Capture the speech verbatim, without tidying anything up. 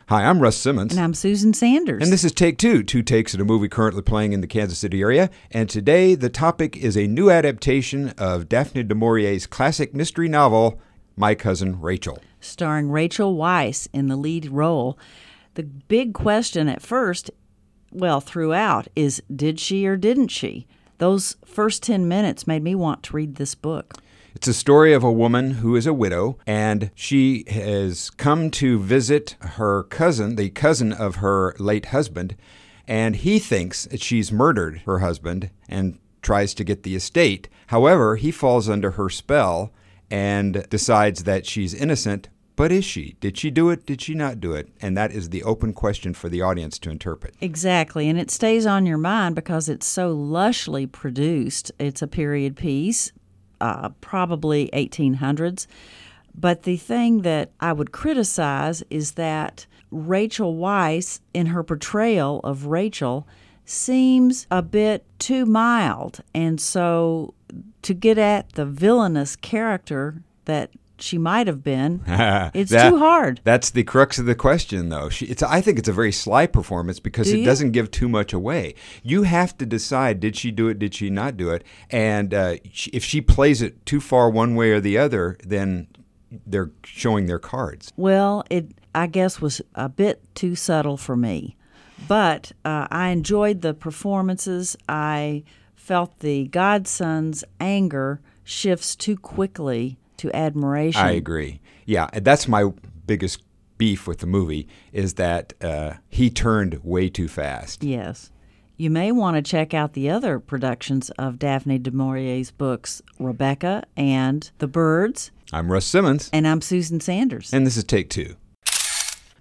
Hi, I'm Russ Simmons. And I'm Susan Sanders. And this is Take Two, two takes at a movie currently playing in the Kansas City area. And today the topic is a new adaptation of Daphne du Maurier's classic mystery novel, My Cousin Rachel. Starring Rachel Weisz in the lead role. The big question at first, well, throughout, is did she or didn't she? Those first ten minutes made me want to read this book. It's a story of a woman who is a widow, and she has come to visit her cousin, the cousin of her late husband, and he thinks that she's murdered her husband and tries to get the estate. However, he falls under her spell and decides that she's innocent. But is she? Did she do it? Did she not do it? And that is the open question for the audience to interpret. Exactly, and it stays on your mind because it's so lushly produced. It's a period piece. Uh, probably eighteen hundreds. But the thing that I would criticize is that Rachel Weisz, in her portrayal of Rachel, seems a bit too mild. And so to get at the villainous character that she might have been, it's that, too hard. That's the crux of the question, though. She, it's, I think it's a very sly performance because Do it you? doesn't give too much away. You have to decide, did she do it, did she not do it? And uh, she, if she plays it too far one way or the other, then they're showing their cards. Well, it, I guess, was a bit too subtle for me. But uh, I enjoyed the performances. I felt the godson's anger shifts too quickly to admiration. I agree. Yeah, that's my biggest beef with the movie is that uh, he turned way too fast. Yes. You may want to check out the other productions of Daphne du Maurier's books, Rebecca and The Birds. I'm Russ Simmons. And I'm Susan Sanders. And this is Take Two.